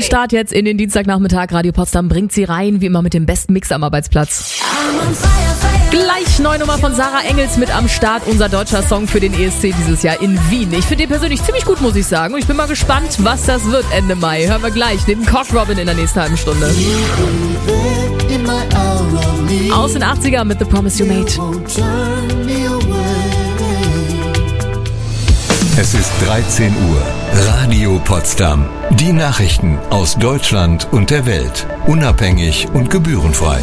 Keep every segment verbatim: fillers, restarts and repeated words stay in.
Start jetzt in den Dienstagnachmittag. Radio Potsdam bringt sie rein, wie immer mit dem besten Mix am Arbeitsplatz. Gleich neue Nummer von Sarah Engels mit am Start. Unser deutscher Song für den E S C dieses Jahr in Wien. Ich finde den persönlich ziemlich gut, muss ich sagen. Und ich bin mal gespannt, was das wird Ende Mai. Hören wir gleich neben Cock Robin in der nächsten halben Stunde. Aus den achtziger mit The Promise You Made. Es ist dreizehn Uhr. Radio Potsdam. Die Nachrichten aus Deutschland und der Welt. Unabhängig und gebührenfrei.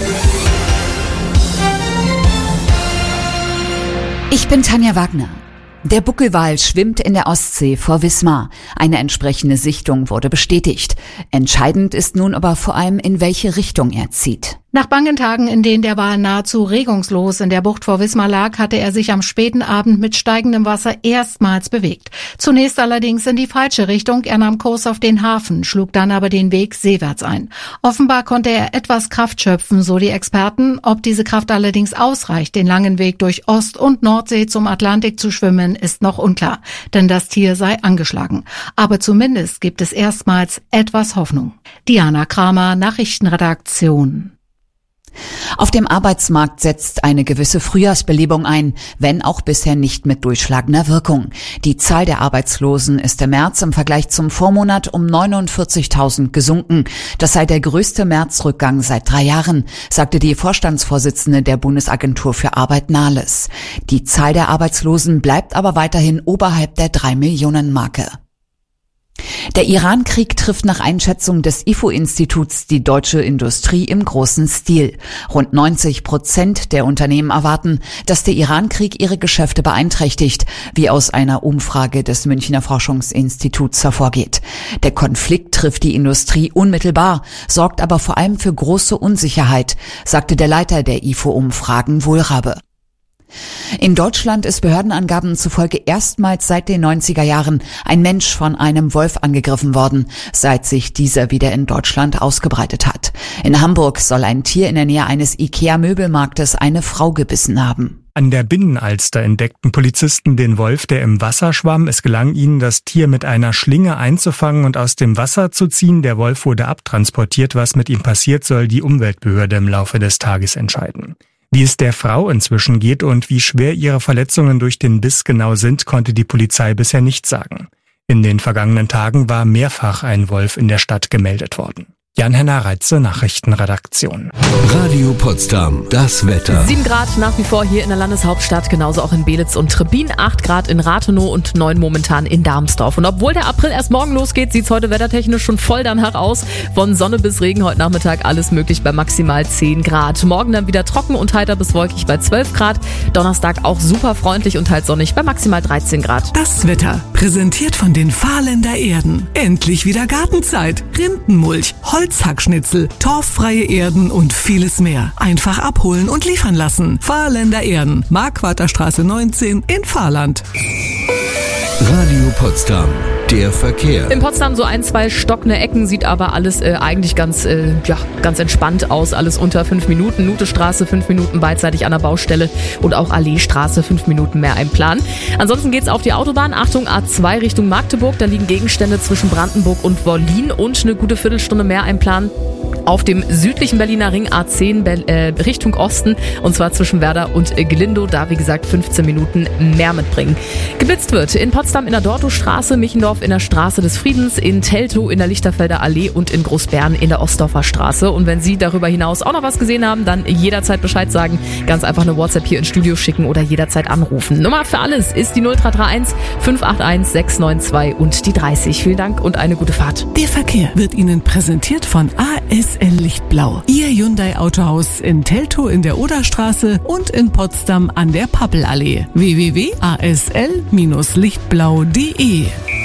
Ich bin Tanja Wagner. Der Buckelwal schwimmt in der Ostsee vor Wismar. Eine entsprechende Sichtung wurde bestätigt. Entscheidend ist nun aber vor allem, in welche Richtung er zieht. Nach bangen Tagen, in denen der Wal nahezu regungslos in der Bucht vor Wismar lag, hatte er sich am späten Abend mit steigendem Wasser erstmals bewegt. Zunächst allerdings in die falsche Richtung. Er nahm Kurs auf den Hafen, schlug dann aber den Weg seewärts ein. Offenbar konnte er etwas Kraft schöpfen, so die Experten. Ob diese Kraft allerdings ausreicht, den langen Weg durch Ost- und Nordsee zum Atlantik zu schwimmen, ist noch unklar. Denn das Tier sei angeschlagen. Aber zumindest gibt es erstmals etwas Hoffnung. Diana Kramer, Nachrichtenredaktion. Auf dem Arbeitsmarkt setzt eine gewisse Frühjahrsbelebung ein, wenn auch bisher nicht mit durchschlagender Wirkung. Die Zahl der Arbeitslosen ist im März im Vergleich zum Vormonat um neunundvierzigtausend gesunken. Das sei der größte Märzrückgang seit drei Jahren, sagte die Vorstandsvorsitzende der Bundesagentur für Arbeit Nahles. Die Zahl der Arbeitslosen bleibt aber weiterhin oberhalb der drei Millionen Marke. Der Iran-Krieg trifft nach Einschätzung des I F O-Instituts die deutsche Industrie im großen Stil. Rund neunzig Prozent der Unternehmen erwarten, dass der Iran-Krieg ihre Geschäfte beeinträchtigt, wie aus einer Umfrage des Münchner Forschungsinstituts hervorgeht. Der Konflikt trifft die Industrie unmittelbar, sorgt aber vor allem für große Unsicherheit, sagte der Leiter der I F O-Umfragen Wohlrabe. In Deutschland ist Behördenangaben zufolge erstmals seit den neunziger Jahren ein Mensch von einem Wolf angegriffen worden, seit sich dieser wieder in Deutschland ausgebreitet hat. In Hamburg soll ein Tier in der Nähe eines IKEA-Möbelmarktes eine Frau gebissen haben. An der Binnenalster entdeckten Polizisten den Wolf, der im Wasser schwamm. Es gelang ihnen, das Tier mit einer Schlinge einzufangen und aus dem Wasser zu ziehen. Der Wolf wurde abtransportiert. Was mit ihm passiert, soll die Umweltbehörde im Laufe des Tages entscheiden. Wie es der Frau inzwischen geht und wie schwer ihre Verletzungen durch den Biss genau sind, konnte die Polizei bisher nicht sagen. In den vergangenen Tagen war mehrfach ein Wolf in der Stadt gemeldet worden. Jan-Henner Reitze, Nachrichtenredaktion. Radio Potsdam, das Wetter. sieben Grad nach wie vor hier in der Landeshauptstadt, genauso auch in Belitz und Trebbin. acht Grad in Rathenow und neun momentan in Darmsdorf. Und obwohl der April erst morgen losgeht, sieht es heute wettertechnisch schon voll danach aus. Von Sonne bis Regen heute Nachmittag alles möglich bei maximal zehn Grad. Morgen dann wieder trocken und heiter bis wolkig bei zwölf Grad. Donnerstag auch super freundlich und halt sonnig bei maximal dreizehn Grad. Das Wetter, präsentiert von den Fahrländer Erden. Endlich wieder Gartenzeit. Rindenmulch, Holzhackschnitzel, torffreie Erden und vieles mehr. Einfach abholen und liefern lassen. Fahrländer Erden, Marquarter Straße neunzehn in Fahrland. Radio Potsdam, der Verkehr. In Potsdam so ein, zwei stockende Ecken, sieht aber alles äh, eigentlich ganz, äh, ja, ganz entspannt aus. Alles unter fünf Minuten. Nutestraße fünf Minuten beidseitig an der Baustelle und auch Alleestraße fünf Minuten mehr einplanen. Ansonsten geht's auf die Autobahn. Achtung, A zwei Richtung Magdeburg. Da liegen Gegenstände zwischen Brandenburg und Wollin und eine gute Viertelstunde mehr einplanen. Auf dem südlichen Berliner Ring A zehn Be- äh, Richtung Osten, und zwar zwischen Werder und äh, Gelindo, da wie gesagt fünfzehn Minuten mehr mitbringen. Geblitzt wird in Potsdam in der Dortostraße, Michendorf in der Straße des Friedens, in Teltow in der Lichterfelder Allee und in Großbären in der Ostdorfer Straße. Und wenn Sie darüber hinaus auch noch was gesehen haben, dann jederzeit Bescheid sagen, ganz einfach eine WhatsApp hier ins Studio schicken oder jederzeit anrufen. Nummer für alles ist die null drei drei eins fünf acht eins sechs neun zwei und die dreißig. Vielen Dank und eine gute Fahrt. Der Verkehr wird Ihnen präsentiert von A S L Lichtblau. Ihr Hyundai Autohaus in Teltow in der Oderstraße und in Potsdam an der Pappelallee. w w w punkt a s l lichtblau punkt d e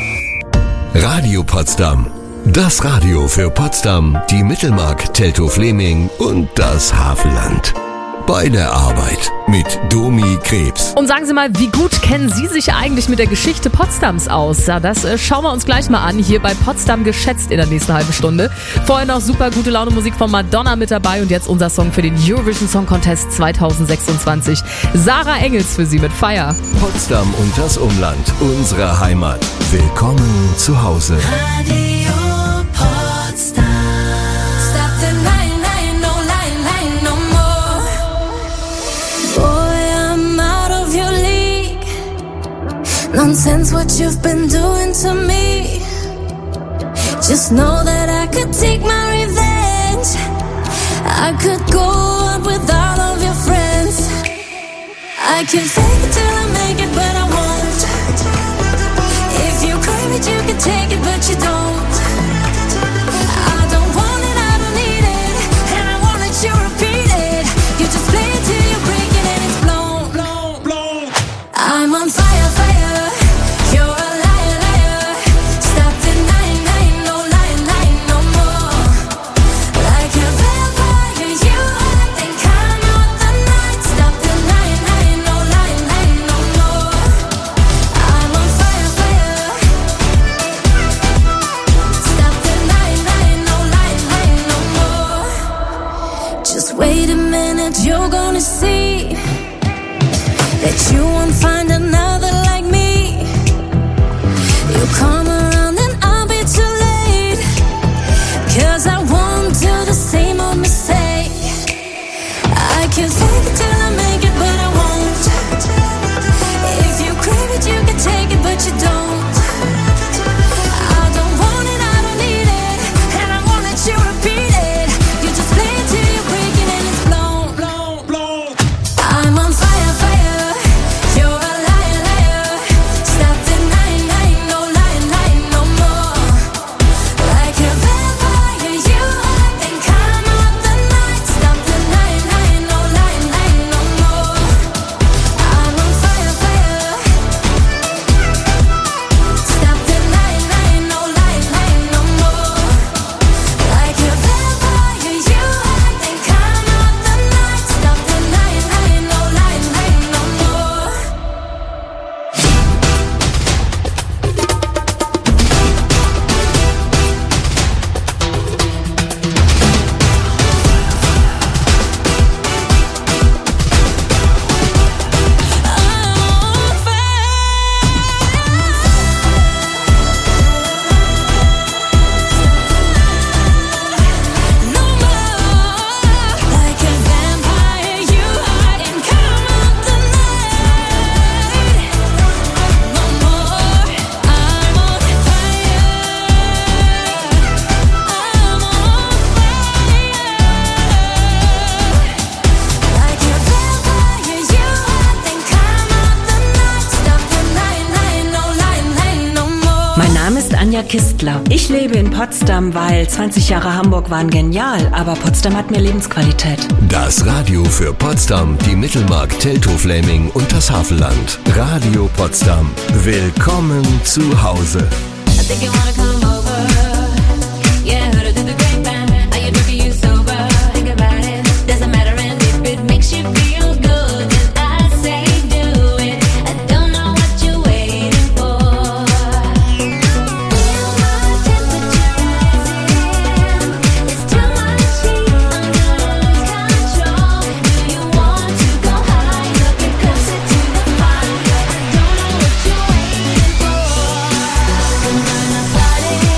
Radio Potsdam, das Radio für Potsdam, die Mittelmark, Teltow-Fleming und das Havelland. Bei der Arbeit mit Domi Krebs. Und sagen Sie mal, wie gut kennen Sie sich eigentlich mit der Geschichte Potsdams aus? Ja, das äh, schauen wir uns gleich mal an, hier bei Potsdam geschätzt in der nächsten halben Stunde. Vorher noch super gute Laune Musik von Madonna mit dabei und jetzt unser Song für den Eurovision Song Contest zwanzig sechsundzwanzig. Sarah Engels für Sie mit Fire. Potsdam und das Umland, unsere Heimat. Willkommen zu Hause. Radio Potsdam. sense what you've been doing to me. Just know that I could take my revenge. I could go on with all of your friends. I can fake it till I make it, but I won't. If you crave it, you can take it, but you don't. I don't want it, I don't need it, and I won't let you repeat it. You just play it till you break it and it's blown, blown, blown. I'm on fire, fire. You're a liar, liar. Stop denying, lying, no lying, lying no more. Like a vampire, you act and come out the night. Stop denying, lying, no lying, lying no more. I'm on fire, fire. Stop denying, lying, no lying, lying no more. Just wait a minute, you're gonna see that you won't find another like me. You come around and I'll be too late, 'cause I won't do the same old mistake. I can fake it till I make it, but I won't. If you crave it, you can take it, but you don't. I don't want it, I don't need it, and I won't let you repeat it. You just play it till you break it and it's blown, blown, blown. I'm on fire, fire. You're a liar, liar. Stop denying, lying, no lying, lying no more. Like a vampire, you act and come out the night. Stop denying, lying, no lying, lying no more. I'm on fire, fire. Stop denying, lying, no lying, lying no more. Like a vampire, you act and come out the night. Stop denying, lying, no lying, lying no more. Like a vampire, you hide and come out the night. No more. I'm on fire. I'm on fire. Like a vampire, you hide and come out the night. Stop denying, lying, no lying, lying no more. Mein Name ist Anja Kistler. Ich lebe in Potsdam, weil zwanzig Jahre Hamburg waren genial, aber Potsdam hat mehr Lebensqualität. Das Radio für Potsdam, die Mittelmark, Teltow-Fläming und das Havelland. Radio Potsdam. Willkommen zu Hause. I think you wanna come over. Yeah, heard it through the grapevine. Are you drunk or you sober? Think about it. Doesn't matter, and if it makes you feel good, then I say do it. I don't know what you're waiting for. Feel my temperature rising. It's too much heat. I'm gonna lose control. Do you want to go higher? Get closer to the fire. I don't know what you're waiting for. I'm gonna fight it.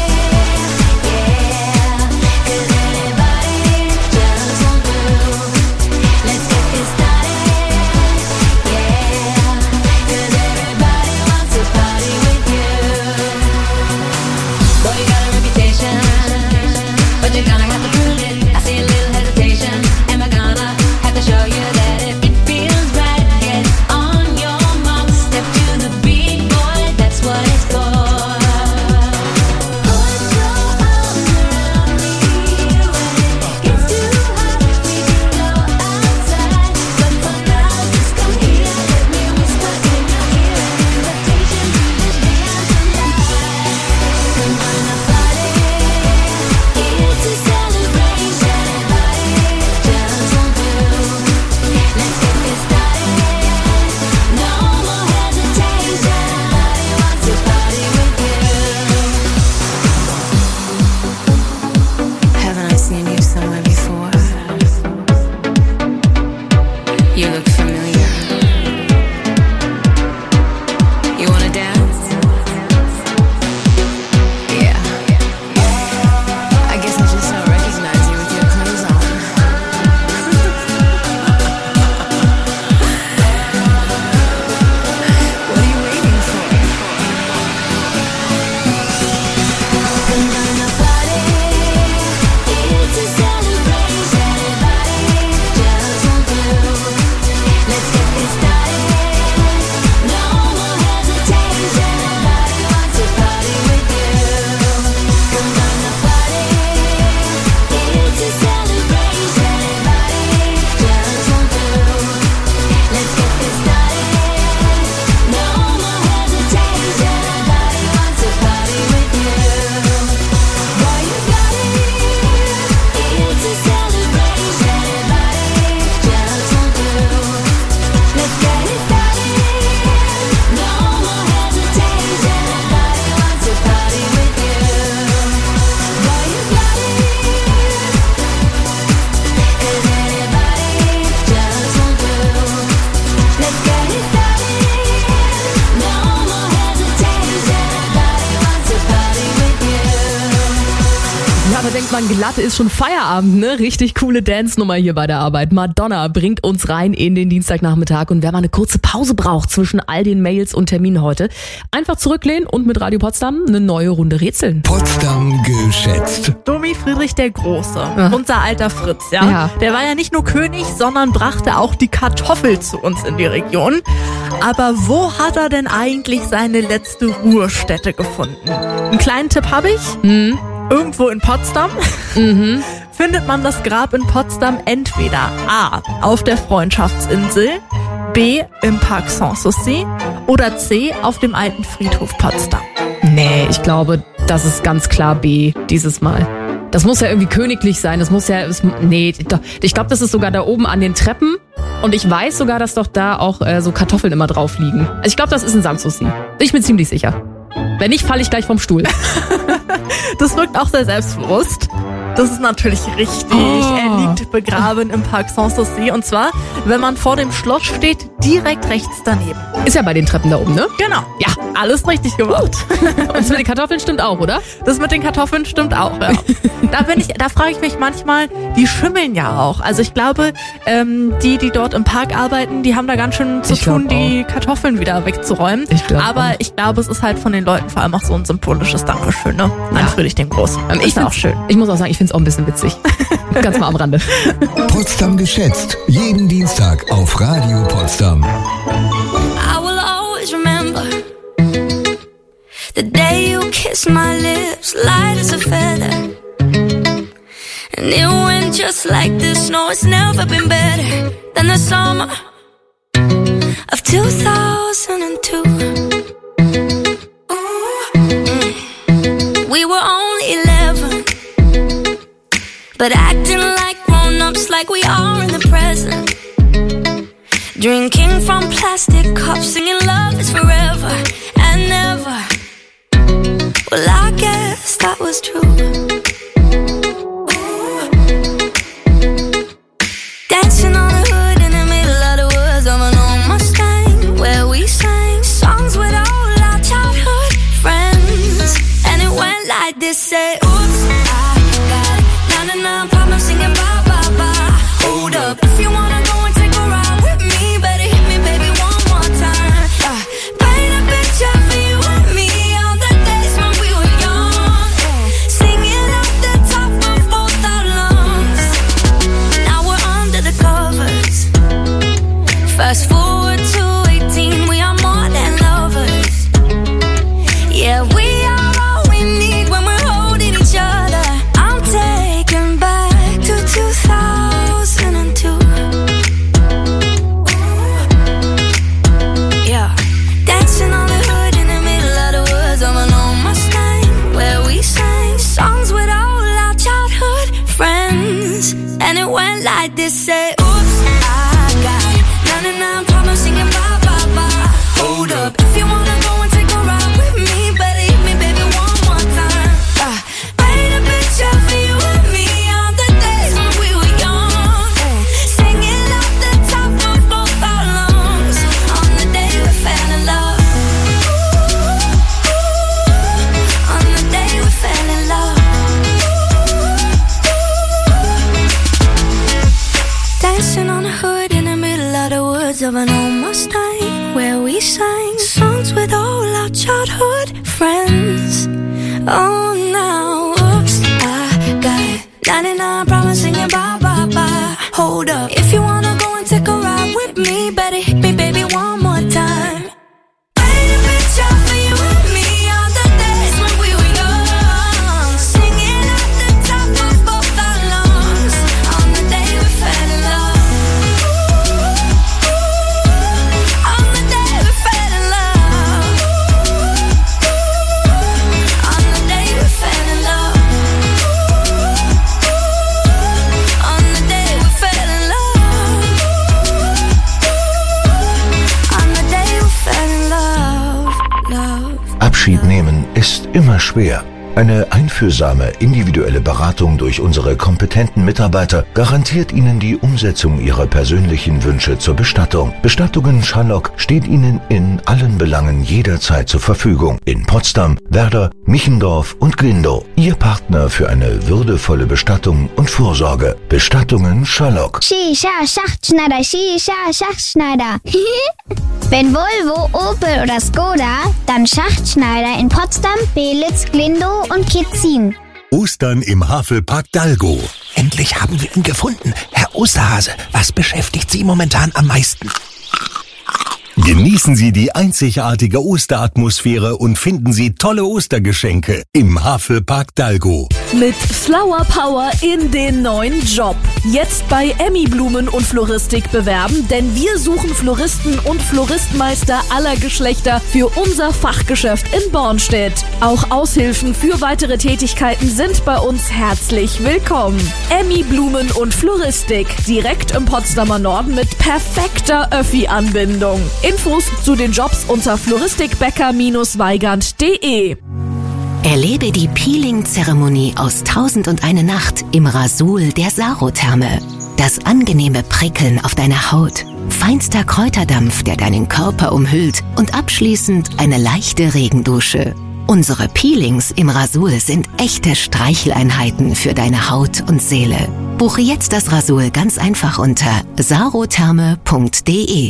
man glatt ist, schon Feierabend, ne? Richtig coole Dance-Nummer hier bei der Arbeit. Madonna bringt uns rein in den Dienstagnachmittag und wer mal eine kurze Pause braucht zwischen all den Mails und Terminen heute, einfach zurücklehnen und mit Radio Potsdam eine neue Runde rätseln. Potsdam geschätzt. Domi Friedrich der Große, Ja. unser alter Fritz, ja? Ja. Der war ja nicht nur König, sondern brachte auch die Kartoffel zu uns in die Region. Aber wo hat er denn eigentlich seine letzte Ruhestätte gefunden? Einen kleinen Tipp habe ich. Mhm. Irgendwo in Potsdam Mhm. findet man das Grab in Potsdam entweder A. auf der Freundschaftsinsel, B. im Park Sanssouci oder C. auf dem alten Friedhof Potsdam. Nee, ich glaube, das ist ganz klar B dieses Mal. Das muss ja irgendwie königlich sein. Das muss ja, es, nee, doch, ich glaube, das ist sogar da oben an den Treppen. Und ich weiß sogar, dass doch da auch äh, so Kartoffeln immer drauf liegen. Also ich glaube, das ist ein Sanssouci. Ich bin ziemlich sicher. Wenn nicht, falle ich gleich vom Stuhl. Das wirkt auch sehr selbstbewusst. Das ist natürlich richtig. Oh. Er liegt begraben im Park Sanssouci. Und zwar, wenn man vor dem Schloss steht, direkt rechts daneben. Ist ja bei den Treppen da oben, ne? Genau. Ja. Alles richtig gemacht. Und das mit den Kartoffeln stimmt auch, oder? Das mit den Kartoffeln stimmt auch, ja. Da bin ich, da frage ich mich manchmal, die schimmeln ja auch. Also ich glaube, ähm, die, die dort im Park arbeiten, die haben da ganz schön zu Ich glaub tun, die Kartoffeln wieder wegzuräumen. Ich glaub Aber auch. ich glaube, es ist halt von den Leuten vor allem auch so ein symbolisches Dankeschön, ne? An Ja. Friedrich den Großen. Ähm, Ist ich ja auch find's- schön. Ich muss auch sagen, ich finde es auch ein bisschen witzig. Ganz mal am Rande. Potsdam geschätzt. Jeden Dienstag auf Radio Potsdam. I will always remember the day you kissed my lips, light as a feather. And it went just like this. No, it's never been better than the summer of two thousand two. Mm. We were only eleven, but acting like grown-ups, like we are in the present. Drinking from plastic cups, singing love is forever and never. Well, I guess that was true. Dancing on the hood in the middle of the woods of an old Mustang, where we sang songs with all our childhood friends. And it went like this, say, oops, I got ninety-nine problems singing bye, bye, bye. Hold up, if you wanna go and take a ride with me, better hit me, baby, one more time. Uh, paint a picture for you and me on the days when we were young, singing at the top of both our lungs. Now we're under the covers. Fast forward to eighteen, we are more than lovers. Yeah, we are all we need when we're holding each other. I'm taken back to two thousand two. Yeah, dancing on the hood in the middle of the woods of an old Mustang, where we sang songs with all our childhood friends. And it went like this, say, oops, I got ninety-nine problems singing bye, bye, bye. Hold up, if you wanna go and take a ride with me, better hit me, baby, one more time. Uh, paint a picture for you and me on the days when we were young, singing at the top of both our lungs on the day we fell in love. On the day we fell in love. Dancing on the hood in the middle of the woods of an old Mustang, where we sang songs with all our childhood friends. Oh, now, oops, I got ninety-nine problems singing bye, bye, bye. Hold up, if you wanna go and take a ride with me, better hit me, baby, one more time. Paint a picture for you and me on the days when we were young, singing at the top of both our lungs on the day we fell in love. On the day we fell in love. On the day we fell in love. On the day we fell in love. On the day we fell in love. Love. Abschied nehmen ist immer schwer. Eine einfühlsame, individuelle Beratung durch unsere kompetenten Mitarbeiter garantiert Ihnen die Umsetzung Ihrer persönlichen Wünsche zur Bestattung. Bestattungen Schallock steht Ihnen in allen Belangen jederzeit zur Verfügung. In Potsdam, Werder, Michendorf und Glindow. Ihr Partner für eine würdevolle Bestattung und Vorsorge. Bestattungen Schallock. Shisha Schachtschneider, Shisha Schachtschneider. Wenn Volvo, Opel oder Skoda, dann Schachtschneider in Potsdam, Belitz, Glindow und Kitzin. Ostern im Havelpark Dalgo. Endlich haben wir ihn gefunden. Herr Osterhase, was beschäftigt Sie momentan am meisten? Genießen Sie die einzigartige Osteratmosphäre und finden Sie tolle Ostergeschenke im Havelpark Dalgo. Mit Flower Power in den neuen Job. Jetzt bei Emmy Blumen und Floristik bewerben, denn wir suchen Floristen und Floristmeister aller Geschlechter für unser Fachgeschäft in Bornstedt. Auch Aushilfen für weitere Tätigkeiten sind bei uns herzlich willkommen. Emmy Blumen und Floristik, direkt im Potsdamer Norden mit perfekter Öffi-Anbindung. Infos zu den Jobs unter floristikbecker weigand punkt de. Erlebe die Peeling-Zeremonie aus Tausend und eine Nacht im Rasul der Saro-Therme. Das angenehme Prickeln auf deiner Haut, feinster Kräuterdampf, der deinen Körper umhüllt und abschließend eine leichte Regendusche. Unsere Peelings im Rasul sind echte Streicheleinheiten für deine Haut und Seele. Buche jetzt das Rasul ganz einfach unter sarotherme punkt de.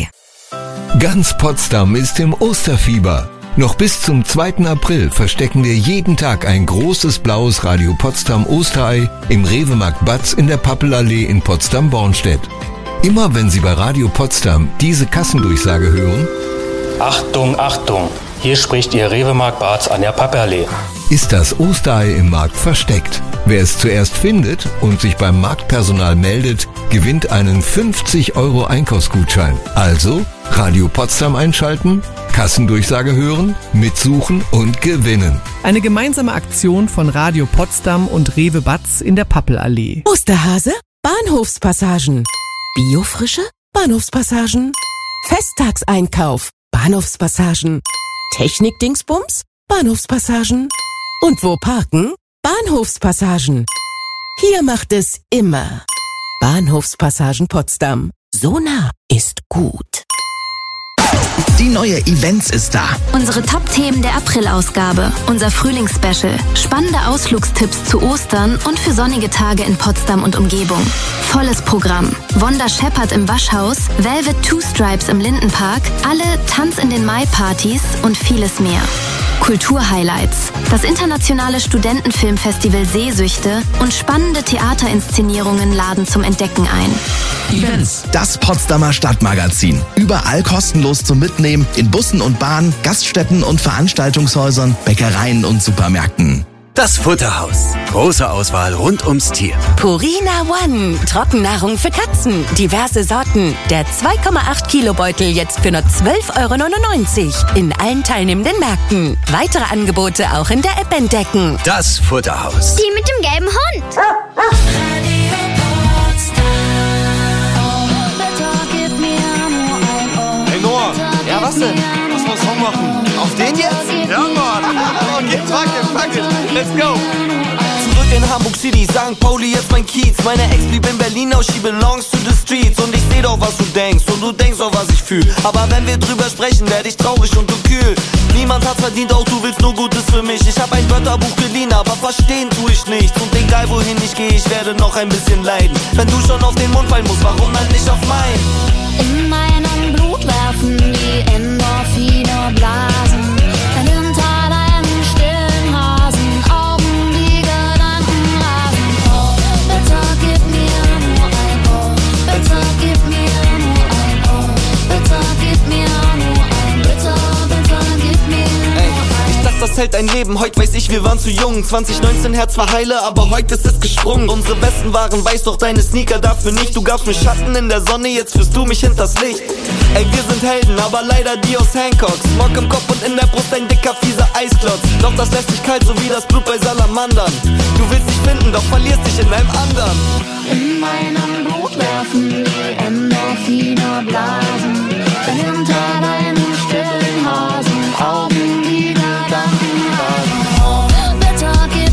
Ganz Potsdam ist im Osterfieber. Noch bis zum zweiten April verstecken wir jeden Tag ein großes blaues Radio Potsdam Osterei im Rewe-Markt Batz in der Pappelallee in Potsdam-Bornstedt. Immer wenn Sie bei Radio Potsdam diese Kassendurchsage hören, Achtung, Achtung, hier spricht Ihr Rewe-Markt Batz an der Pappelallee, ist das Osterei im Markt versteckt. Wer es zuerst findet und sich beim Marktpersonal meldet, gewinnt einen fünfzig Euro Einkaufsgutschein. Also Radio Potsdam einschalten, Kassendurchsage hören, mitsuchen und gewinnen. Eine gemeinsame Aktion von Radio Potsdam und Rewe Batz in der Pappelallee. Osterhase, Bahnhofspassagen. Biofrische, Bahnhofspassagen. Festtagseinkauf, Bahnhofspassagen. Technikdingsbums, Bahnhofspassagen. Und wo parken? Bahnhofspassagen. Hier macht es immer Bahnhofspassagen Potsdam. So nah ist gut. Die neue Events ist da. Unsere Top-Themen der April-Ausgabe. Unser Frühlingsspecial. Spannende Ausflugstipps zu Ostern und für sonnige Tage in Potsdam und Umgebung. Volles Programm. Wanda Shepard im Waschhaus, Velvet Two Stripes im Lindenpark, alle Tanz in den Mai-Partys und vieles mehr. Kulturhighlights. Das internationale Studentenfilmfestival Sehsüchte und spannende Theaterinszenierungen laden zum Entdecken ein. Events. Das Potsdamer Stadtmagazin. Überall kostenlos zum Mitnehmen in Bussen und Bahnen, Gaststätten und Veranstaltungshäusern, Bäckereien und Supermärkten. Das Futterhaus. Große Auswahl rund ums Tier. Purina One. Trockennahrung für Katzen. Diverse Sorten. Der zwei Komma acht Kilo Beutel jetzt für nur zwölf Euro neunundneunzig. In allen teilnehmenden Märkten. Weitere Angebote auch in der App entdecken. Das Futterhaus. Die mit dem gelben Hund. Hey Noah. Ja, was denn? Was wir Song machen? Auf den jetzt? Ja, Mann. Okay, fuck it, fuck it. Let's go. Zurück in Hamburg City, Sankt Pauli, jetzt mein Kiez. Meine Ex blieb in Berlin, now she belongs to the streets. Und ich seh doch, was du denkst und du denkst auch, was ich fühl. Aber wenn wir drüber sprechen, werd ich traurig und du kühl. Niemand hat's verdient, auch du willst nur Gutes für mich. Ich hab ein Wörterbuch geliehen, aber verstehen tu ich nichts. Und egal wohin ich geh, ich werde noch ein bisschen leiden. Wenn du schon auf den Mund fallen musst, warum dann nicht auf meinen? In meinem Blut werfen die Endorphine Blasen. Hinter deinen stillen Rasen, Augen, die Gedanken rasen. Oh, bitte gib mir nur ein Oh, bitte gib mir nur ein Oh, bitte gib mir nur ein Bitte, bitte gib mir nur ein. Ich dachte, das hält ein Leben, heute weiß ich, wir waren zu jung. zwanzig neunzehn Herz war heile, aber heute ist es gesprungen. Unsere Westen waren weiß, doch deine Sneaker dafür nicht. Du gabst mir Schatten in der Sonne, jetzt führst du mich hinters Licht. Ey, wir sind Helden, aber leider die aus Hancock. Smog im Kopf und in der Brust ein dicker, fieser Eisklotz. Doch das lässt dich kalt, so wie das Blut bei Salamandern. Du willst dich finden, doch verlierst dich in einem anderen. In meinem Blut werfen die Endorphine Blasen. Hinter deinen stillen Hasen, Augen, die Gedanken rasen. Oh, bitte gib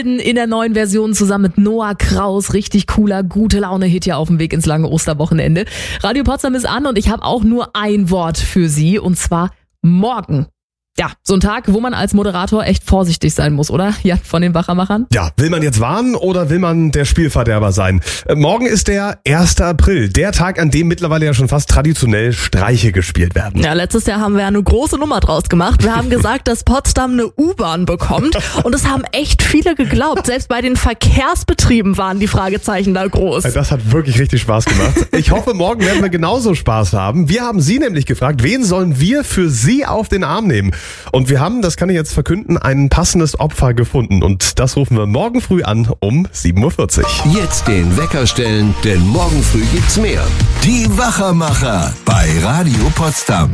Helden in der neuen Version zusammen mit Noah Kraus. Richtig cooler, gute Laune-Hit hier auf dem Weg ins lange Osterwochenende. Radio Potsdam ist an und ich habe auch nur ein Wort für Sie und zwar morgen. Ja, so ein Tag, wo man als Moderator echt vorsichtig sein muss, oder? Jan von den Wachermachern? Ja, will man jetzt warnen oder will man der Spielverderber sein? Äh, morgen ist der erster April, der Tag, an dem mittlerweile ja schon fast traditionell Streiche gespielt werden. Ja, letztes Jahr haben wir ja eine große Nummer draus gemacht. Wir haben gesagt, dass Potsdam eine U-Bahn bekommt und es haben echt viele geglaubt. Selbst bei den Verkehrsbetrieben waren die Fragezeichen da groß. Das hat wirklich richtig Spaß gemacht. Ich hoffe, morgen werden wir genauso Spaß haben. Wir haben Sie nämlich gefragt, wen sollen wir für Sie auf den Arm nehmen? Und wir haben, das kann ich jetzt verkünden, ein passendes Opfer gefunden. Und das rufen wir morgen früh an um sieben Uhr vierzig. Jetzt den Wecker stellen, denn morgen früh gibt's mehr. Die Wachermacher bei Radio Potsdam.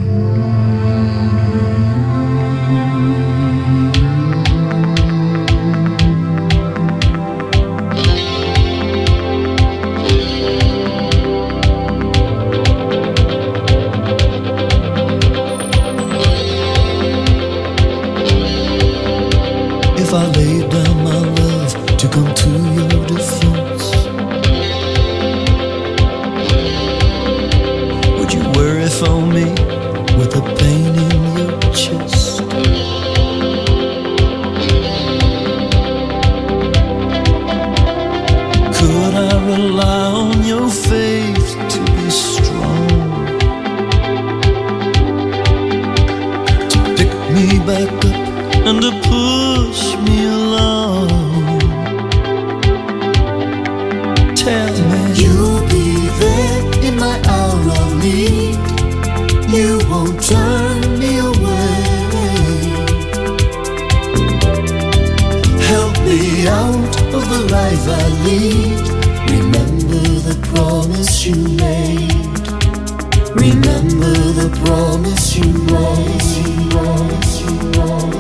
If I laid down my love to come to your defense, would you worry for me with a pain in your chest? Could I rely on your faith to be strong, to pick me back up and to push me along? Tell me you'll be there in my hour of need. You won't turn me away. Help me out of the life I lead. Remember the promise you made. Remember the promise you made. Promise you made.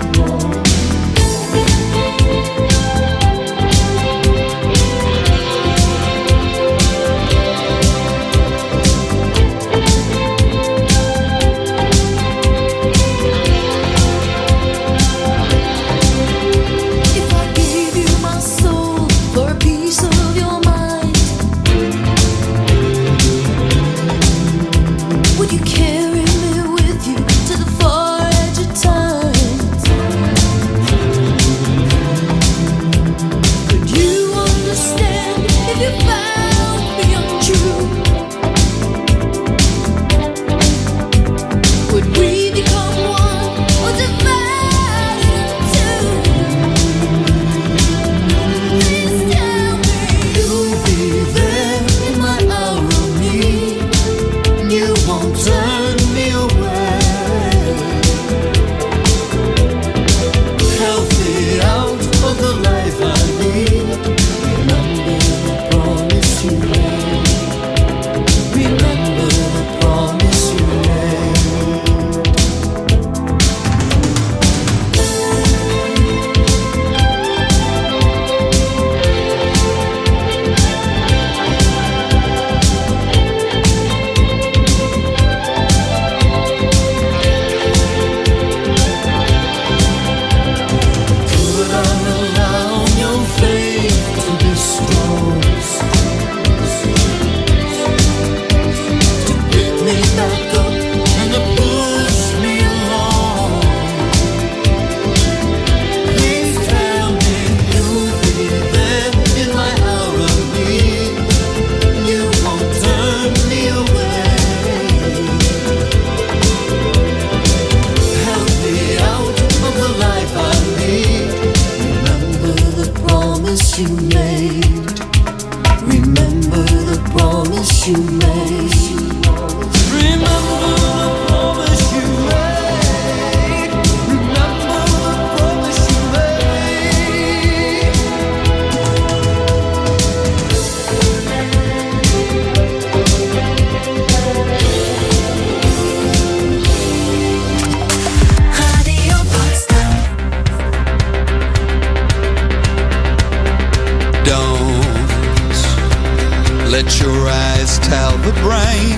Let your eyes tell the brain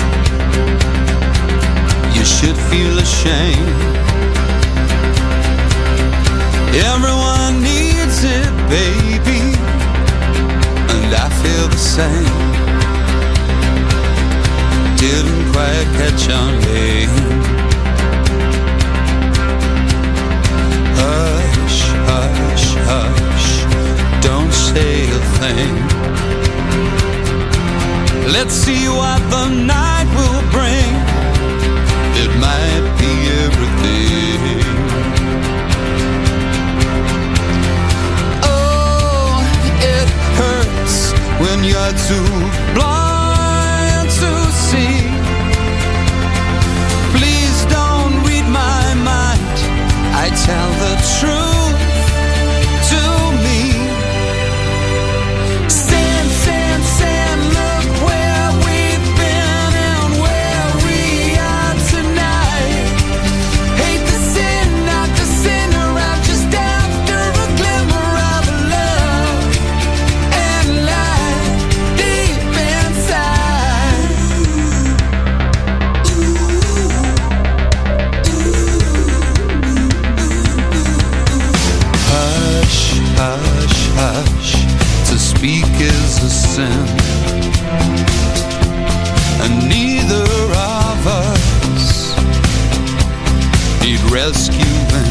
you should feel ashamed. Everyone needs it. baby, and I feel the same. Didn't quite catch your name. Hush, hush, hush, don't say a thing. Let's see what the night will bring. It might be everything. Oh, it hurts when you're too blind to see. Please don't read my mind. I tell the truth to me. Sand, sand, sand, look where we've been and where we are tonight. Hate the sin, not the sinner, I'm just after a glimmer of love and light deep inside. Hush, hush, hush, to speak is a sin, and neither of us need rescuing.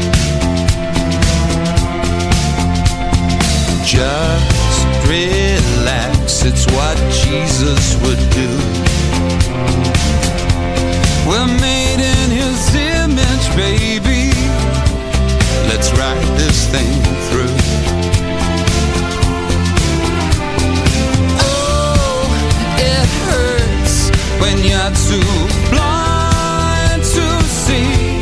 Just relax, it's what Jesus would do. We're made in His image, baby. Let's ride this thing through. Oh, it hurts when you're too blind to see.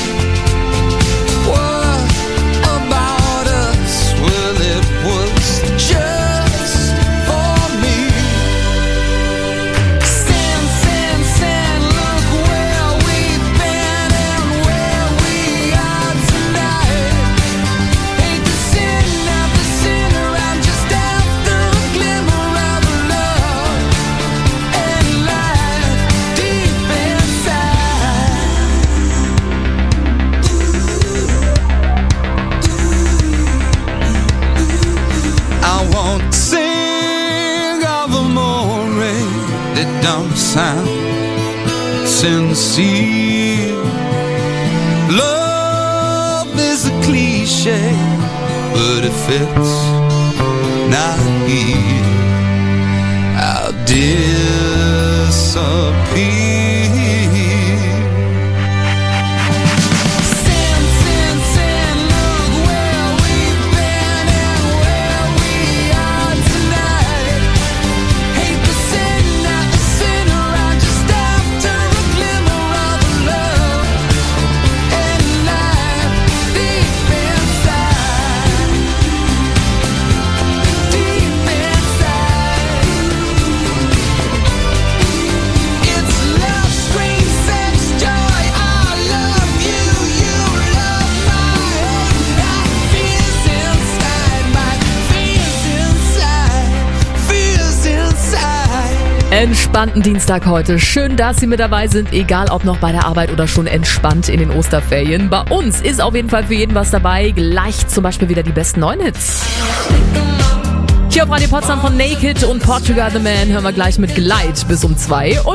What about us? Well, it was just for me. Sand, sand, sand, look where we've been and where we are tonight. Hate the sin, not the sinner, I'm just after a glimmer of love and light deep inside. I won't sing of the morning that don't sound sincere. Love is a cliche, but it fits not here. I'll disappear. Sin, sin, sin, look where we've been and where we are tonight. Hate the sin, not the sinner, I'm just after a glimmer of love and light deep inside. Deep inside. It's love, scream, sex, joy. I love you, you love my own. I feels inside, my feels inside, feels inside. Entspannten Dienstag heute. Schön, dass Sie mit dabei sind, egal ob noch bei der Arbeit oder schon entspannt in den Osterferien. Bei uns ist auf jeden Fall für jeden was dabei. Gleich zum Beispiel wieder die besten neuen Hits. Hier auf Radio Potsdam von Naked und Portugal The Man hören wir gleich mit Glide bis um zwei. Und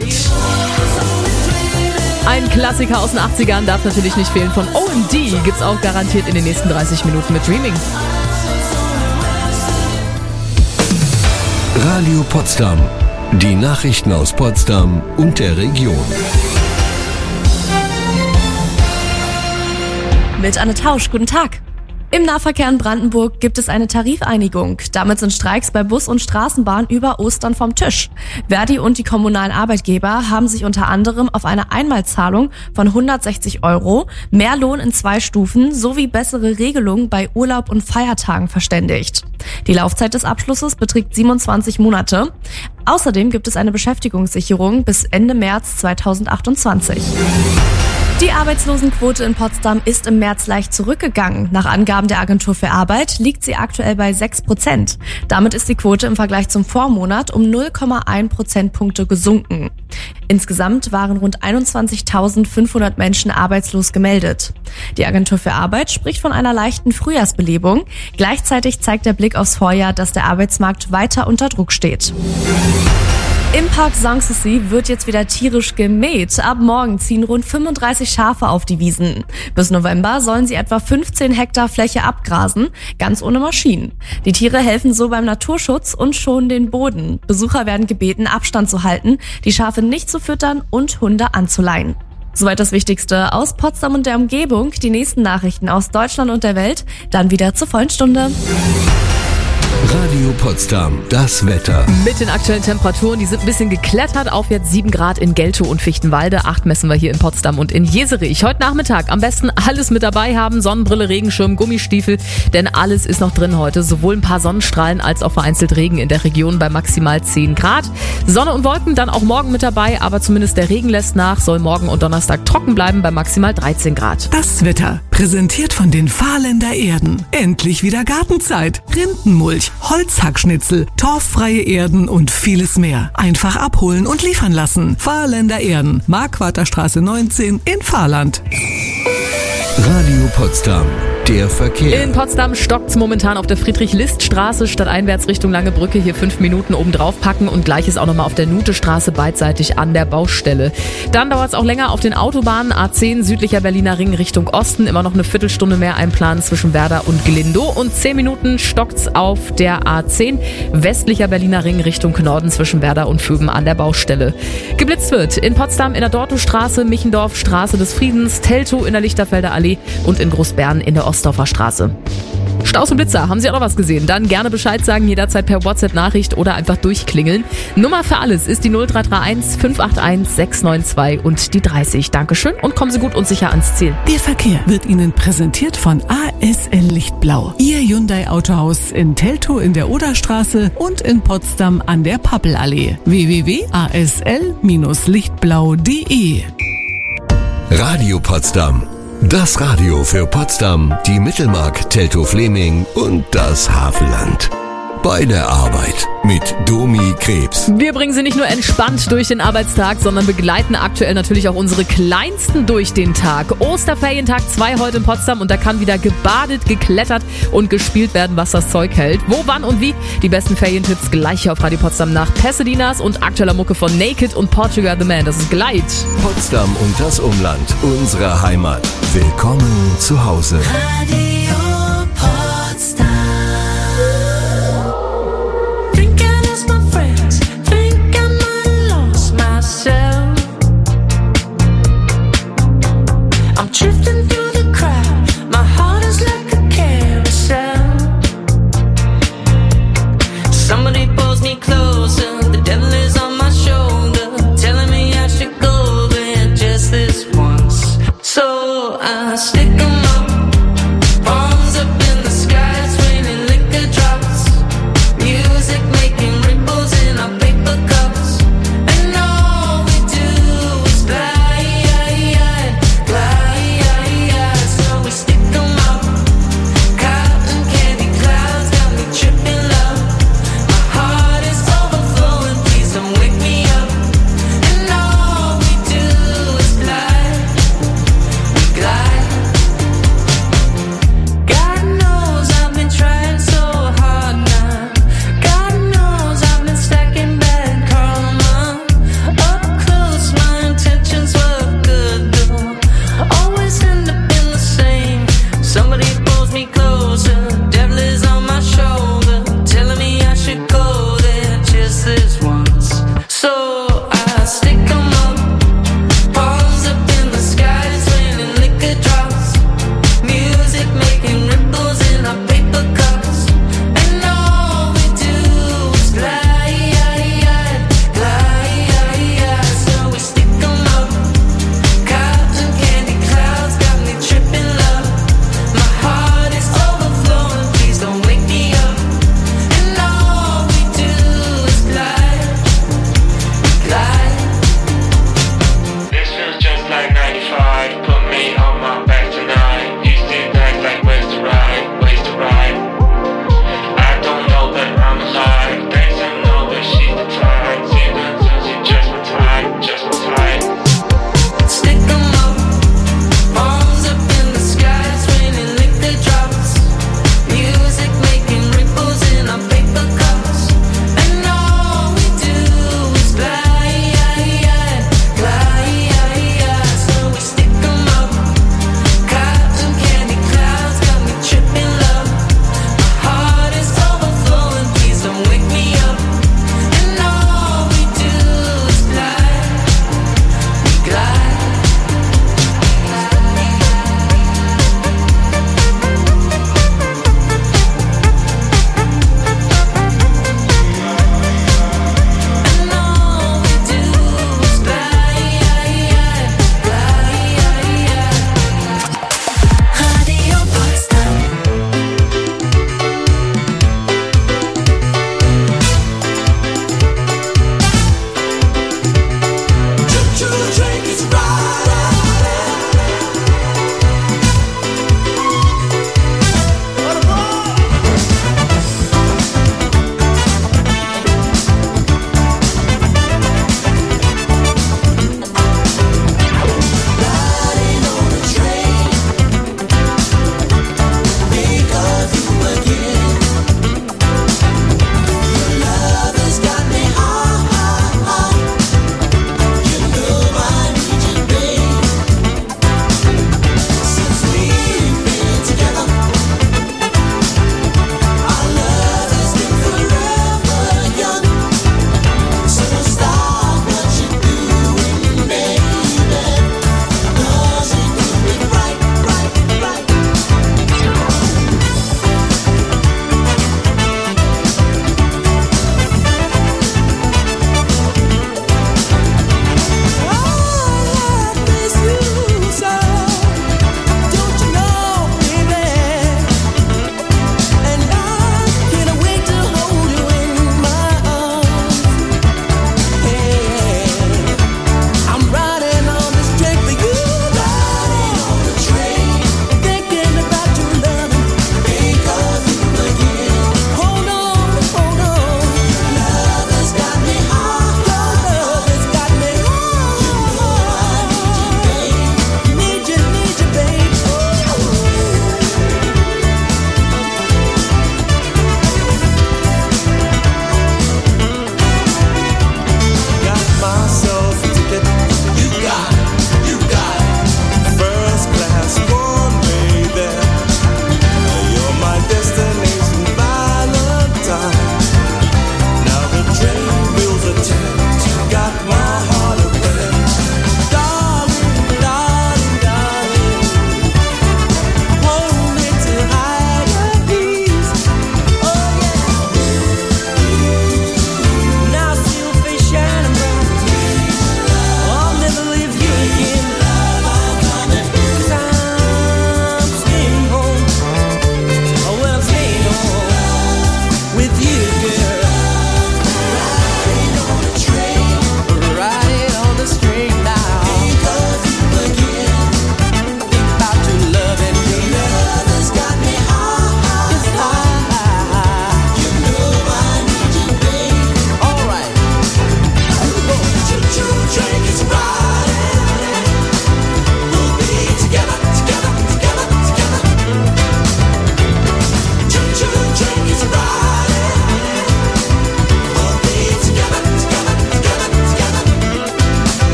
ein Klassiker aus den achtzigern darf natürlich nicht fehlen. Von O M D gibt's auch garantiert in den nächsten dreißig Minuten mit Dreaming. Radio Potsdam. Die Nachrichten aus Potsdam und der Region. Mit Anne Tausch, guten Tag. Im Nahverkehr in Brandenburg gibt es eine Tarifeinigung. Damit sind Streiks bei Bus und Straßenbahn über Ostern vom Tisch. Verdi und die kommunalen Arbeitgeber haben sich unter anderem auf eine Einmalzahlung von hundertsechzig Euro, mehr Lohn in zwei Stufen sowie bessere Regelungen bei Urlaub und Feiertagen verständigt. Die Laufzeit des Abschlusses beträgt siebenundzwanzig Monate. Außerdem gibt es eine Beschäftigungssicherung bis Ende März zweitausendachtundzwanzig. Die Arbeitslosenquote in Potsdam ist im März leicht zurückgegangen. Nach Angaben der Agentur für Arbeit liegt sie aktuell bei sechs Prozent. Damit ist die Quote im Vergleich zum Vormonat um null Komma eins Prozentpunkte gesunken. Insgesamt waren rund einundzwanzigtausendfünfhundert Menschen arbeitslos gemeldet. Die Agentur für Arbeit spricht von einer leichten Frühjahrsbelebung. Gleichzeitig zeigt der Blick aufs Vorjahr, dass der Arbeitsmarkt weiter unter Druck steht. Im Park Sanssouci wird jetzt wieder tierisch gemäht. Ab morgen ziehen rund fünfunddreißig Schafe auf die Wiesen. Bis November sollen sie etwa fünfzehn Hektar Fläche abgrasen, ganz ohne Maschinen. Die Tiere helfen so beim Naturschutz und schonen den Boden. Besucher werden gebeten, Abstand zu halten, die Schafe nicht zu füttern und Hunde anzuleihen. Soweit das Wichtigste aus Potsdam und der Umgebung. Die nächsten Nachrichten aus Deutschland und der Welt dann wieder zur vollen Stunde. Radio Potsdam, das Wetter. Mit den aktuellen Temperaturen, die sind ein bisschen geklettert auf jetzt sieben Grad in Geltow und Fichtenwalde. acht messen wir hier in Potsdam und in Jeserich. Heute Nachmittag am besten alles mit dabei haben. Sonnenbrille, Regenschirm, Gummistiefel, denn alles ist noch drin heute. Sowohl ein paar Sonnenstrahlen als auch vereinzelt Regen in der Region bei maximal zehn Grad. Sonne und Wolken dann auch morgen mit dabei, aber zumindest der Regen lässt nach. Soll morgen und Donnerstag trocken bleiben bei maximal dreizehn Grad. Das Wetter, präsentiert von den Fahrländer Erden. Endlich wieder Gartenzeit. Rindenmulch, Holzhackschnitzel, torffreie Erden und vieles mehr. Einfach abholen und liefern lassen. Fahrländer Erden, Marquarterstraße neunzehn in Fahrland. Radio Potsdam, der Verkehr. In Potsdam stockt's momentan auf der Friedrich-List-Straße statt einwärts Richtung Lange Brücke. Hier fünf Minuten oben drauf packen und gleiches auch nochmal auf der Nutestraße beidseitig an der Baustelle. Dann dauert's auch länger auf den Autobahnen. A zehn südlicher Berliner Ring Richtung Osten. Immer noch eine Viertelstunde mehr einplanen zwischen Werder und Glindow. Und zehn Minuten stockt's auf der A zehn westlicher Berliner Ring Richtung Norden zwischen Werder und Föben an der Baustelle. Geblitzt wird in Potsdam in der Dortowstraße, Michendorf, Straße des Friedens, Teltow in der Lichterfelder Allee und in Großbären in der Ostdorfer Straße. Staus und Blitzer, haben Sie auch noch was gesehen? Dann gerne Bescheid sagen, jederzeit per WhatsApp-Nachricht oder einfach durchklingeln. Nummer für alles ist die null drei drei eins fünf acht eins sechs neun zwei und die dreißig. Dankeschön und kommen Sie gut und sicher ans Ziel. Der Verkehr wird Ihnen präsentiert von A S L Lichtblau. Ihr Hyundai Autohaus in Teltow in der Oderstraße und in Potsdam an der Pappelallee. w w w punkt a s l Bindestrich lichtblau punkt d e Radio Potsdam. Das Radio für Potsdam, die Mittelmark, Teltow-Fleming und das Havelland. Bei der Arbeit mit Domi Krebs. Wir bringen Sie nicht nur entspannt durch den Arbeitstag, sondern begleiten aktuell natürlich auch unsere Kleinsten durch den Tag. Osterferientag zwei heute in Potsdam und da kann wieder gebadet, geklettert und gespielt werden, was das Zeug hält. Wo, wann und wie? Die besten Ferientipps gleich hier auf Radio Potsdam nach Pasadenas und aktueller Mucke von Naked und Portugal the Man. Das ist Gleit. Potsdam und das Umland, unsere Heimat. Willkommen zu Hause. Radio Potsdam. Drifting through the crowd, my heart is like a carousel. Somebody pulls me closer, the devil is on my shoulder, telling me I should go there just this once. So I stick 'em up, palms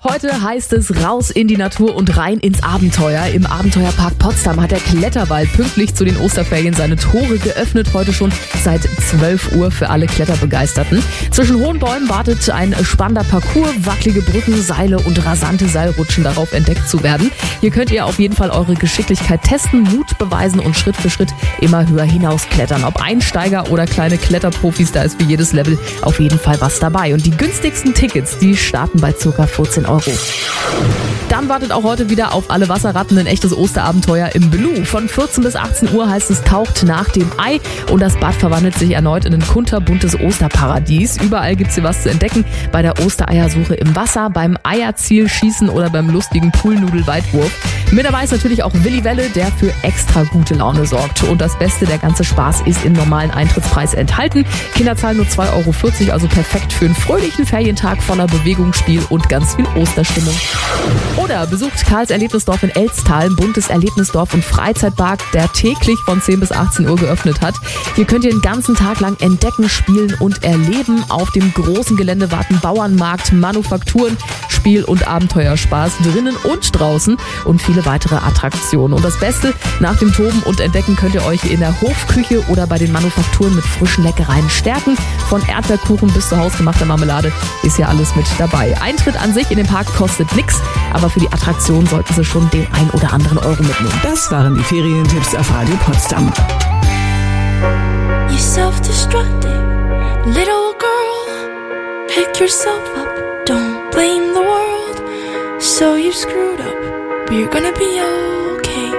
Heute heißt es raus in die Natur und rein ins Abenteuer. Im Abenteuerpark Potsdam hat der Kletterwald pünktlich zu den Osterferien seine Tore geöffnet. Heute schon seit zwölf Uhr für alle Kletterbegeisterten. Zwischen hohen Bäumen wartet ein spannender Parcours, wackelige Brücken, Seile und rasante Seilrutschen darauf entdeckt zu werden. Hier könnt ihr auf jeden Fall eure Geschicklichkeit testen, Mut beweisen und Schritt für Schritt immer höher hinausklettern. Ob Einsteiger oder kleine Kletterprofis, da ist für jedes Level auf jeden Fall was dabei. Und die günstigsten Tickets, die starten bei ca. vierzehn Euro. Dann wartet auch heute wieder auf alle Wasserratten ein echtes Osterabenteuer im Blue. Von vierzehn bis achtzehn Uhr heißt es taucht nach dem Ei und das Bad verwandelt sich erneut in ein kunterbuntes Osterparadies. Überall gibt's hier was zu entdecken. Bei der Ostereiersuche im Wasser, beim Eierzielschießen oder beim lustigen Poolnudel-Weitwurf. Mit dabei ist natürlich auch Willi Welle, der für extra gute Laune sorgt. Und das Beste, der ganze Spaß ist im normalen Eintrittspreis enthalten. Kinder zahlen nur zwei Euro vierzig, also perfekt für einen fröhlichen Ferientag voller Bewegung, Spiel und ganz viel Osterstimmung. Oder besucht Karls Erlebnisdorf in Elztal, ein buntes Erlebnisdorf und Freizeitpark, der täglich von zehn bis achtzehn Uhr geöffnet hat. Hier könnt ihr den ganzen Tag lang entdecken, spielen und erleben. Auf dem großen Gelände warten Bauernmarkt, Manufakturen, Spiel- und Abenteuerspaß drinnen und draußen und viele weitere Attraktionen. Und das Beste, nach dem Toben und Entdecken könnt ihr euch in der Hofküche oder bei den Manufakturen mit frischen Leckereien stärken. Von Erdbeerkuchen bis zu hausgemachter Marmelade ist ja alles mit dabei. Eintritt an sich in den Park kostet nichts, aber für die Attraktion sollten Sie schon den ein oder anderen Euro mitnehmen. Das waren die Ferientipps auf Radio Potsdam. You self-destructing little girl. Pick yourself up, don't blame the world. So you screwed up, but you're gonna be okay.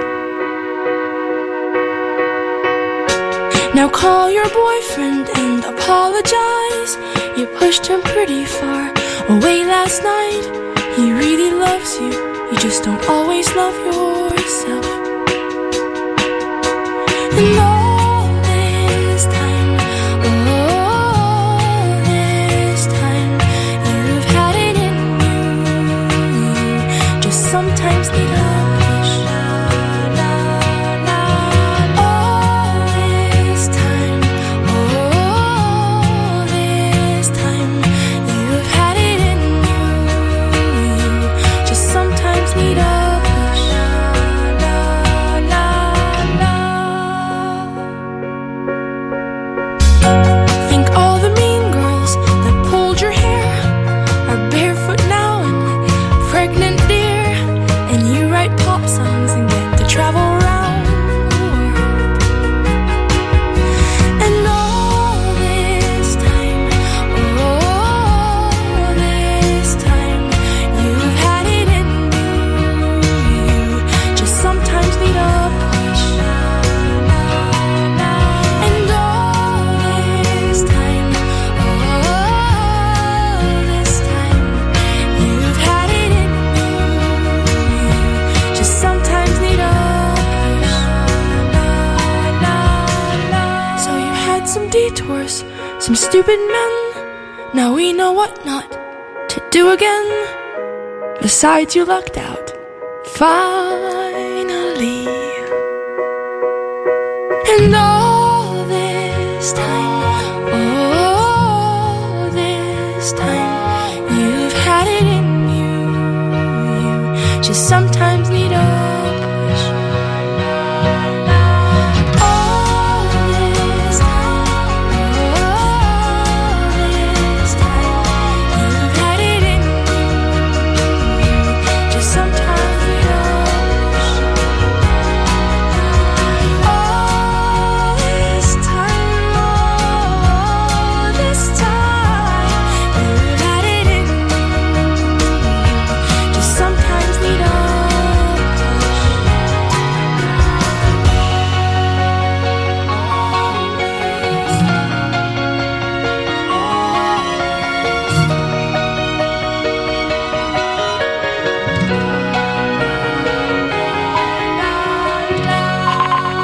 Now call your boyfriend and apologize. You pushed him pretty far away last night. He really loves you, you just don't always love yourself. And all this time, all this time, you've had it in you. You just sometimes need a push. All this time, all this time, you've had it in you. You just sometimes need a detours, some stupid men. Now we know what not to do again. Besides, you lucked out, finally. And all this time, all this time, you've had it in you. You just sometimes need a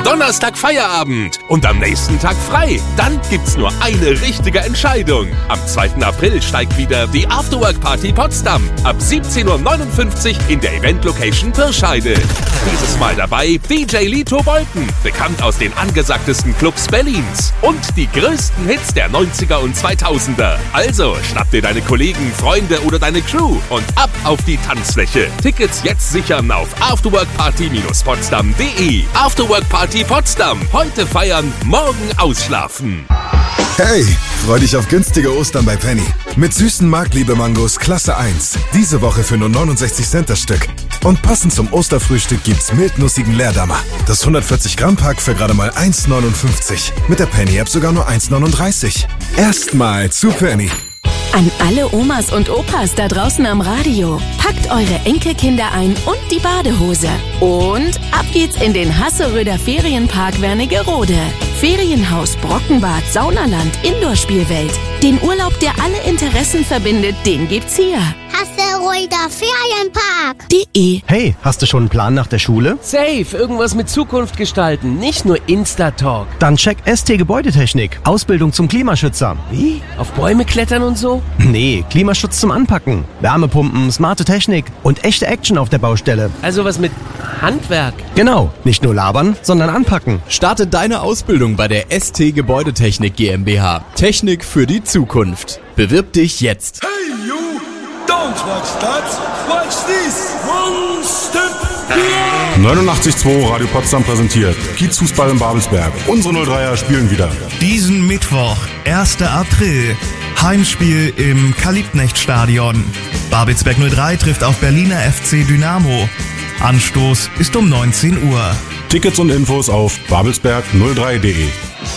Donnerstag Feierabend und am nächsten Tag frei. Dann gibt's nur eine richtige Entscheidung. Am zweiten April steigt wieder die Afterwork Party Potsdam. Ab siebzehn Uhr neunundfünfzig in der Event-Location Pirscheide. Dieses Mal dabei D J Lito Bolten, bekannt aus den angesagtesten Clubs Berlins. Und die größten Hits der neunziger und zweitausender. Also schnapp dir deine Kollegen, Freunde oder deine Crew und ab auf die Tanzfläche. Tickets jetzt sichern auf afterworkparty Bindestrich potsdam punkt de. Afterwork Party Potsdam. Heute feiern, morgen ausschlafen. Hey, freu dich auf günstige Ostern bei Penny. Mit süßen Marktliebe-Mangos Klasse eins. Diese Woche für nur neunundsechzig Cent das Stück. Und passend zum Osterfrühstück gibt's mildnussigen Leerdammer. Das hundertvierzig Gramm Pack für gerade mal eins neunundfünfzig. Mit der Penny-App sogar nur eins neununddreißig. Erstmal zu Penny. An alle Omas und Opas da draußen am Radio. Packt eure Enkelkinder ein und die Badehose. Und ab geht's in den Hasseröder Ferienpark Wernigerode. Ferienhaus, Brockenbad, Saunaland, Indoor-Spielwelt. Den Urlaub, der alle Interessen verbindet, den gibt's hier. Hasseröder Ferienpark. De. Hey, hast du schon einen Plan nach der Schule? Safe, irgendwas mit Zukunft gestalten, nicht nur Insta-Talk. Dann check S T Gebäudetechnik. Ausbildung zum Klimaschützer. Wie? Auf Bäume klettern und so? Nee, Klimaschutz zum Anpacken. Wärmepumpen, smarte Technik und echte Action auf der Baustelle. Also was mit Handwerk. Genau, nicht nur labern, sondern anpacken. Starte deine Ausbildung bei der S T Gebäudetechnik GmbH. Technik für die Zukunft. Bewirb dich jetzt. Hey you, don't watch that, watch this. One step neunundachtzig Komma zwei Radio Potsdam präsentiert Kiezfußball in Babelsberg. Unsere null dreier spielen wieder. Diesen Mittwoch, ersten April, Heimspiel im Kalibknecht-Stadion. Babelsberg null drei trifft auf Berliner F C Dynamo. Anstoß ist um neunzehn Uhr. Tickets und Infos auf babelsberg null drei punkt de.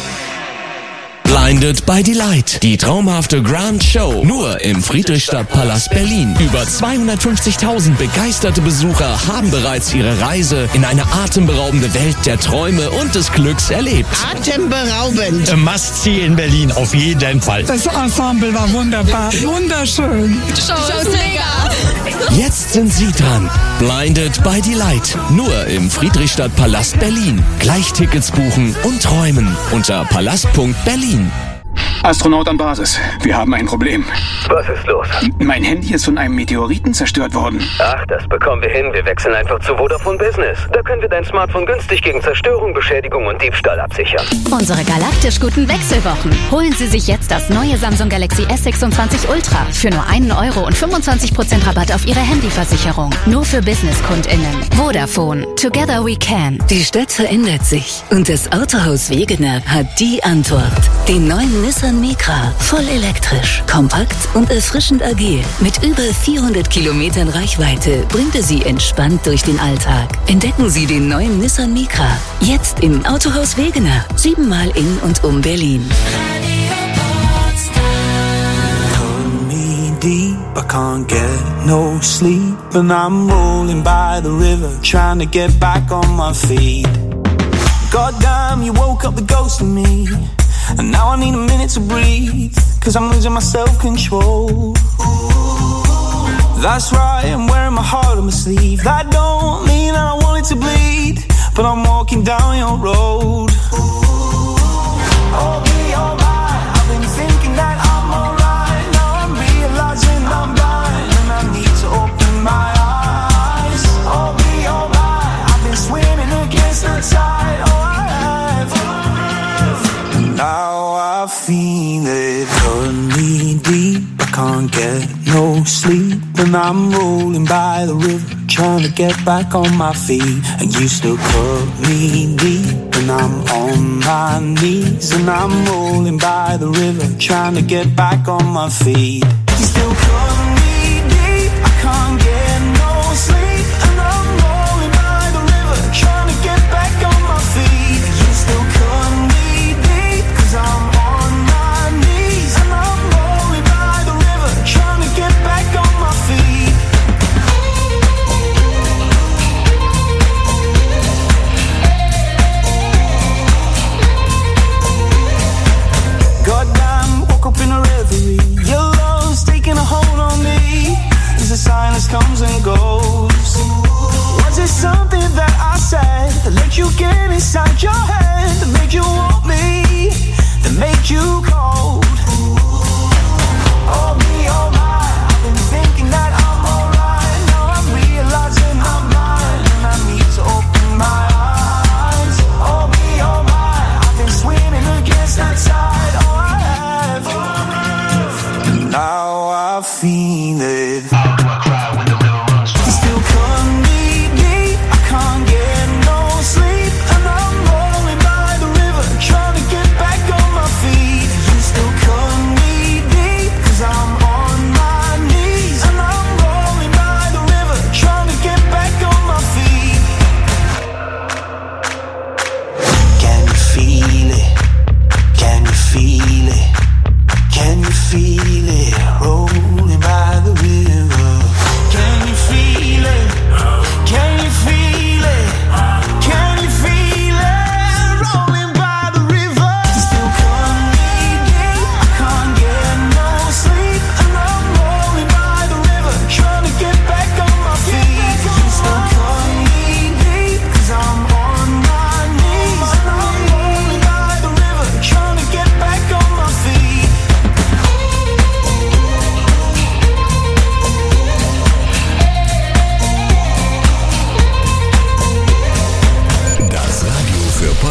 Blinded by Delight. Die traumhafte Grand Show. Nur im Friedrichstadtpalast Berlin. Über zweihundertfünfzigtausend begeisterte Besucher haben bereits ihre Reise in eine atemberaubende Welt der Träume und des Glücks erlebt. Atemberaubend. A Must-See in Berlin, auf jeden Fall. Das Ensemble war wunderbar. Wunderschön. Show ist mega. Jetzt sind Sie dran. Blinded by Delight. Nur im Friedrichstadtpalast Berlin. Gleich Tickets buchen und träumen unter palast punkt berlin. Astronaut an Basis. Wir haben ein Problem. Was ist los? Mein Handy ist von einem Meteoriten zerstört worden. Ach, das bekommen wir hin. Wir wechseln einfach zu Vodafone Business. Da können wir dein Smartphone günstig gegen Zerstörung, Beschädigung und Diebstahl absichern. Unsere galaktisch guten Wechselwochen. Holen Sie sich jetzt das neue Samsung Galaxy S sechsundzwanzig Ultra für nur einen Euro und fünfundzwanzig Prozent Rabatt auf Ihre Handyversicherung. Nur für BusinesskundInnen. Vodafone. Together we can. Die Stadt verändert sich und das Autohaus Wegener hat die Antwort. Den neuen Nissan Micra, voll elektrisch, kompakt und erfrischend agil. Mit über vierhundert Kilometern Reichweite bringt er Sie entspannt durch den Alltag. Entdecken Sie den neuen Nissan Micra. Jetzt im Autohaus Wegener. Siebenmal in und um Berlin. Deep, I can't get no sleep, and I'm rolling by the river, trying to get back on my feet. Goddamn, you woke up the ghost in me, and now I need a minute to breathe, cause I'm losing my self-control. That's right, I'm wearing my heart on my sleeve. That don't mean that I want it to bleed, but I'm walking down your road. I'll be alright, I've been thinking that I'm alright. Now I'm realizing I'm blind, and I need to open my eyes. I'll be alright, I've been swimming against the tide. Oh, I have. Now I feel it hurting me deep. I can't get no sleep, and I'm rolling by the river, trying to get back on my feet. And you still cut me deep, and I'm on my knees, and I'm rolling by the river, trying to get back on my feet. You still cut me deep, I can't get no sleep, and I'm rolling by the river, trying to get back on my feet. You still cut me deep, cause I'm on my knees, and I'm rolling by the river, trying to get back on my feet. Goddamn, woke up in a reverie. Your love's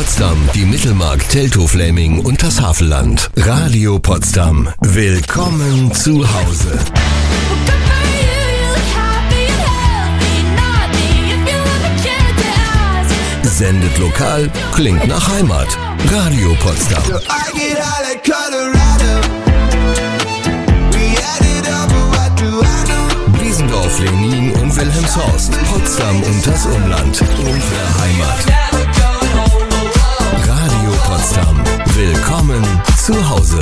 Potsdam, die Mittelmark, Teltow-Fläming und das Havelland. Radio Potsdam. Willkommen zu Hause. Sendet lokal, klingt nach Heimat. Radio Potsdam. Wiesendorf, Lenin und Wilhelmshorst. Potsdam und das Umland. Unsere Heimat. Radio Potsdam. Willkommen zu Hause.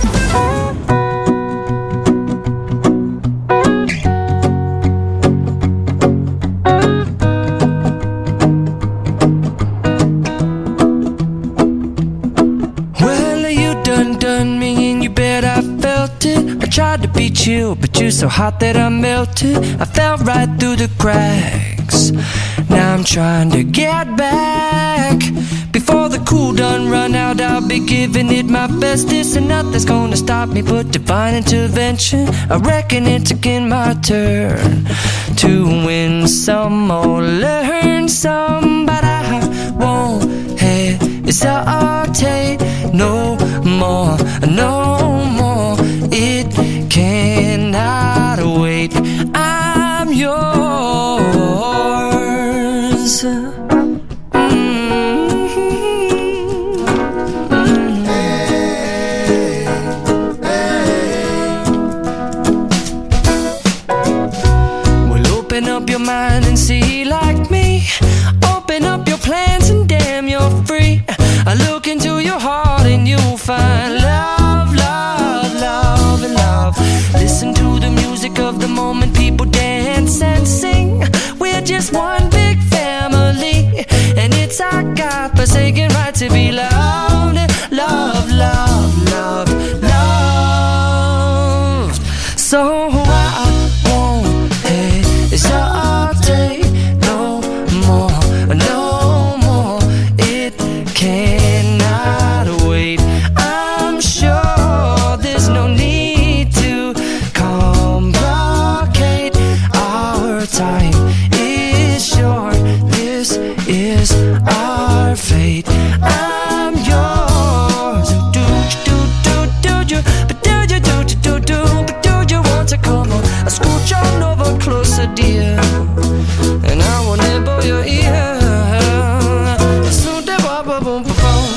Tried to be chill, but you're so hot that I melted. I fell right through the cracks. Now I'm trying to get back. Before the cool done run out, I'll be giving it my bestest, and nothing's gonna stop me but divine intervention. I reckon it's again my turn to win some or learn some, but I won't hesitate no more, no more. It cannot wait. I'm yours. Well, open up your mind and see like me. Open up your plans and damn, you're free. I look into your heart and you'll find love, love, love, and love. Listen to the music of the moment, people dance and sing. We're just one big family, and it's our God-forsaken right to be loved, love, love, love, loved. So I won't hesitate no more, no more. It cannot wait. I'm sure there's no need to complicate. Our time is short. This is our fate. I'm yours. Do do do do do, but do you do do do do, but do you want to come on? I scooch on over closer, dear, and I will nibble your ear. So da ba ba boom ba boom.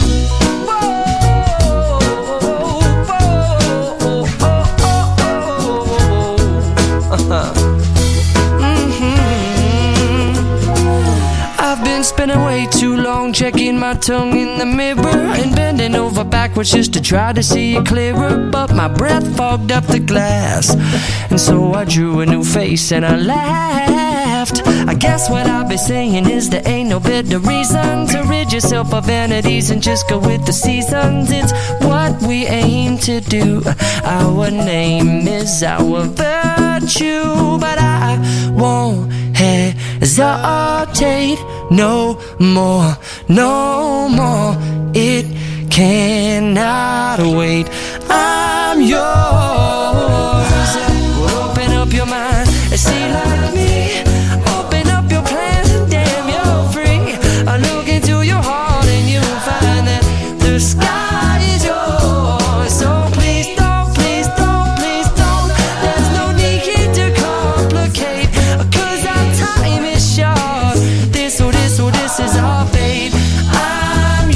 I've been spending way too long checking my tongue in the mirror and bending over backwards just to try to see it clearer, but my breath fogged up the glass, and so I drew a new face and I laughed. I guess what I'll be saying is there ain't no better reason to rid yourself of vanities and just go with the seasons. It's what we aim to do. Our name is our virtue, but I won't hesitate no more, no more. It cannot wait. I'm yours. Well, open up your mind and see like me. Open up your plans and damn, you're free. I look into your heart and you'll find that the sky is yours. So please don't, please don't, please don't. There's no need here to complicate, 'cause our time is short. This or this or this is our fate. I'm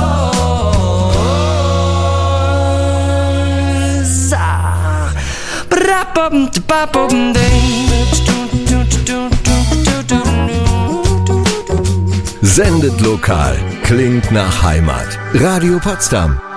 yours. Ah. Sendet lokal, klingt nach Heimat. Radio Potsdam.